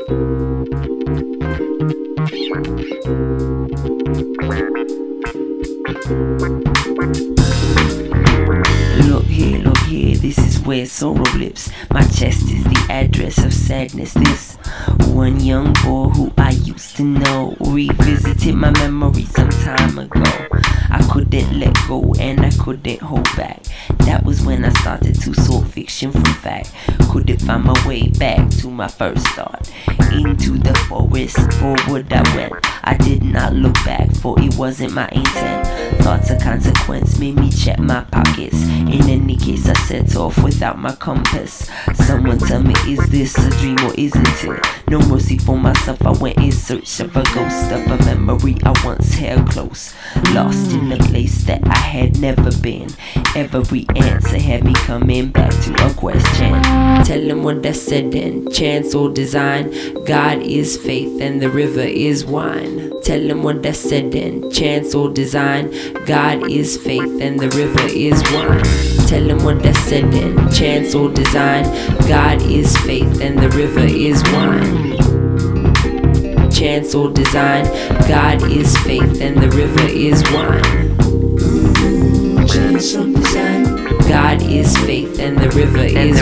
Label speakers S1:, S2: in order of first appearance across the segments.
S1: Look here, this is where sorrow lives. My chest is the address of sadness. This one young boy who I used to know revisited my memory some time ago. I couldn't let go and I couldn't hold back. That was when I started to sort fiction from fact. Couldn't find my way back to my first thought. Into the forest, forward I went. I did not look back, for it wasn't my intent. Thoughts of consequence made me check my pockets. In any case, I set off without my compass. Someone tell me, is this a dream or isn't it? No mercy for myself, I went in search of a ghost of a memory I once held close. Lost in a place that I had never been. Every answer had me coming back to a question. Tell them what I said then, chance or design. God is faith and the river is wine. Tell them what I said then, chance or design. God is faith and the river is wine. Tell them what I said then, chance or design. God is faith and the river is wine. Chance or design. God is faith and the river is wine. Chance or design. God is faith and the river is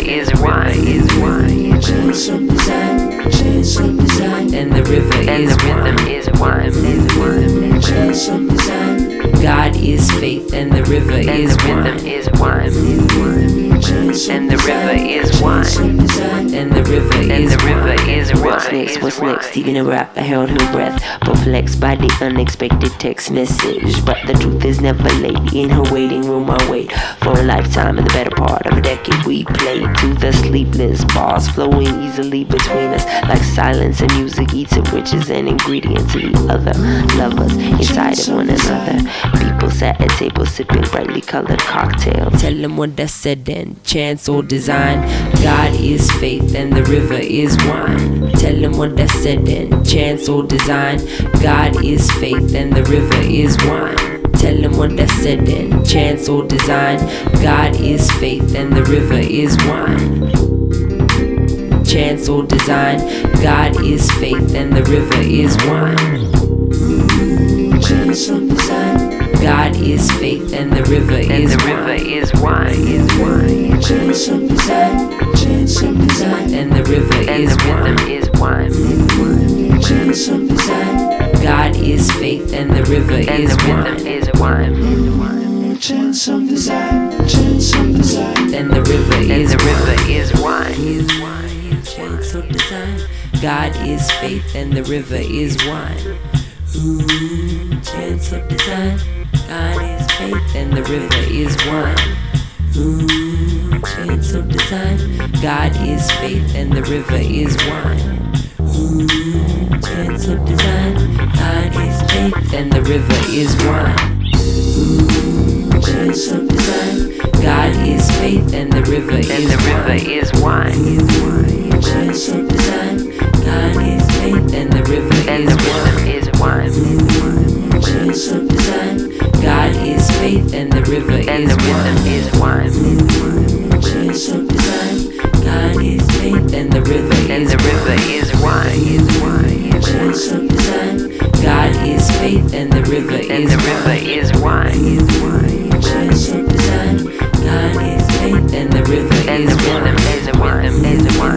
S1: wine. Chance or design. Chance or design. And the river is wine. Chance or design. God is faith and the river is wine. And the river is wine. And the river is wine. What's next? Even a rap, I held her breath, perplexed by the unexpected text message. But the truth is never late. In her waiting room I wait for a lifetime. In the better part of a decade we played to the sleepless bars flowing easily between us, like silence and music, each of which is an ingredient to the other. Lovers inside of one another. People sat at tables sipping brightly colored cocktails. Tell them what I said then, chance or design. God is faith and the river is wine. Tell them what I said then, chance or design. God is faith and the river is wine. Tell them what I said then, chance or design. God is faith and the river is wine. Chance or design. God is faith and the river is wine. Chance or design. God is faith and the river is wine. Chance or design. Chance or design. And the river is wine. Chance or design. God is faith and the river is wine. Chance of design, chance of design. And the river is wine. Chance of design. God is faith and the river is wine. Chance of design. God is faith and the river is wine. Chance of design. God is faith and the river is wine. Chance of design. God is faith and the river is wine. Chance of design. God is faith and the river is wine. Chance of design. God is faith and the river is wine. Chance of design. God is faith and the river is wine. Chance of design. God is faith and the river is wine. Chance of design. God is faith and the river is wine. Chance of design. God is faith and the river is wine.